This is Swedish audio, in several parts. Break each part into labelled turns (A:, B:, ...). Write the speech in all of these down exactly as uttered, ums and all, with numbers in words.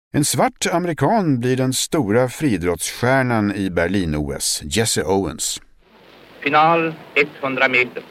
A: En svart amerikan blir den stora friidrottsstjärnan i Berlin-O S, Jesse Owens.
B: Final hundra meter.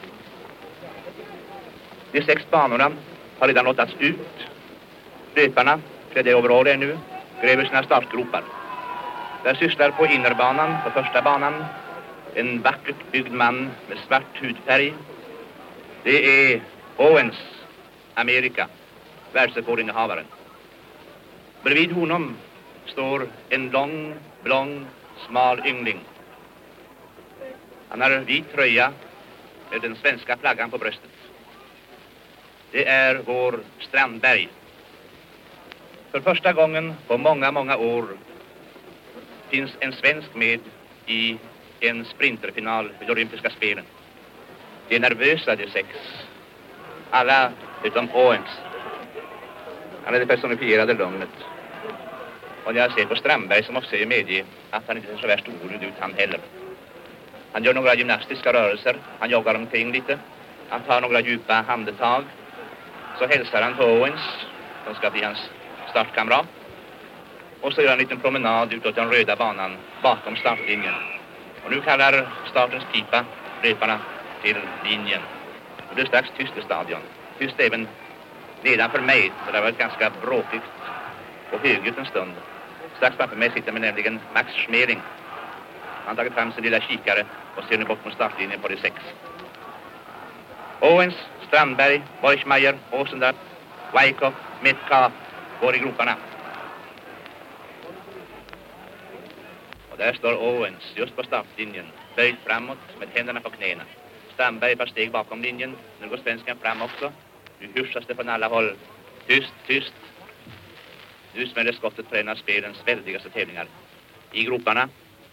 B: De sex banorna har redan lottats ut. Löparna, klädda i overall ännu, gräver sina startgropar. Där sysslar på innerbanan, på första banan, en vackert byggd man med svart hudfärg. Det är Owens, Amerika, världsrekordinnehavaren. Bredvid honom står en lång, blond, smal yngling. Han har vit tröja med den svenska flaggan på bröstet. Det är vår Strandberg. För första gången på många, många år finns en svensk med i en sprinterfinal vid olympiska spelen. De är nervösa, de sex. Alla utom Owens. Han är det personifierade lugnet. Och jag ser på Strandberg som också medger att han inte ser så värst orolig ut han heller. Han gör några gymnastiska rörelser. Han joggar omkring lite. Han tar några djupa handetag. Så hälsar han på Owens, som ska bli hans startkamrat. Och så gör han en liten promenad utåt den röda banan bakom startlinjen. Och nu kallar startens pipa löparna till linjen. Och det är strax tyst i stadion. Tyst även nedanför mig, så det har varit ganska bråkigt och högljutt en stund. Strax framför mig sitter med nämligen Max Schmeling. Han har tagit fram sin lilla kikare och ser nu bort mot startlinjen på de sex. Owens, Strandberg, Borchmeier, Åsendal, Wyckoff, Metcalf går i groparna. Och där står Owens just på startlinjen, böjd framåt med händerna på knäna. Strandberg ett par steg bakom linjen. Nu går svensken fram också. Nu hyschas det från alla håll. Tyst, tyst. Nu smäller skottet på en av spelens väldigaste tävlingar. I groparna.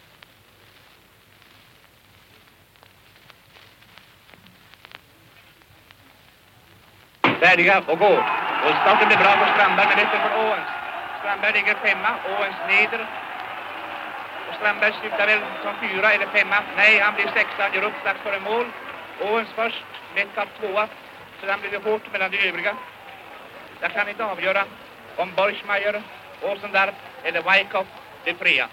B: Färdiga och gå. Och starten blir bra för Strandberg, men efter för Owens. Strandberg ligger femma, Owens neder. Och Strandberg slutar väl som fyra eller femma. Nej, han blir sexa, gör upp strax för en mål. Owens först, Metcalf tvåa. Sedan blir det hårt mellan de övriga. Jag kan inte avgöra om Borchmeier, Åsendal eller Wyckoff blir trea.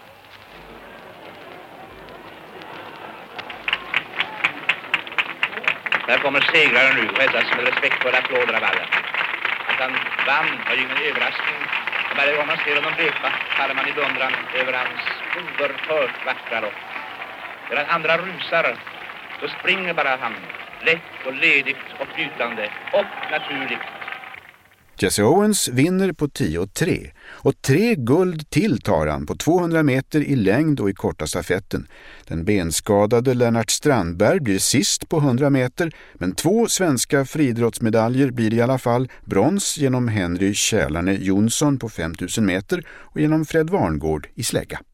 B: Där kommer segraren nu och hälsas med respektfulla applåder av alla. Att han vann var ju ingen överraskning. Och varje gång man ser honom löpa faller man i beundran över hans oerhört vackra lopp. När andra rusar, så springer bara han. Lätt och ledigt och flytande och naturligt.
A: Jesse Owens vinner på tio tre och tre guld till tar han på tvåhundra meter i längd och i korta stafetten. Den benskadade Lennart Strandberg blir sist på hundra meter, men två svenska friidrottsmedaljer blir i alla fall brons genom Henry Källarne Jonsson på femtusen meter och genom Fred Varngård i slägga.